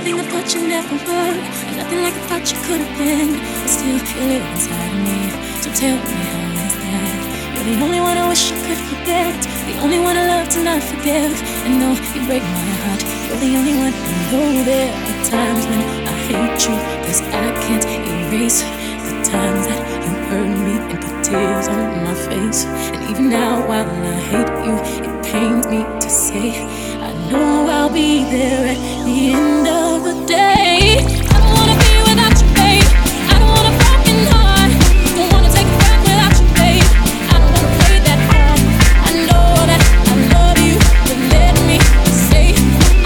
everything I thought you never were, and nothing like I thought you could have been. But still, you live inside of me. So tell me, how is that? You're the only one I wish I could forget, the only one I love to not forgive. And though you break my heart, you're the only one. I know there are times when I hate you, 'cause I can't erase the times that you hurt me and put tears on my face. And even now, while I hate you, it pains me to say I know I'll be there at the end of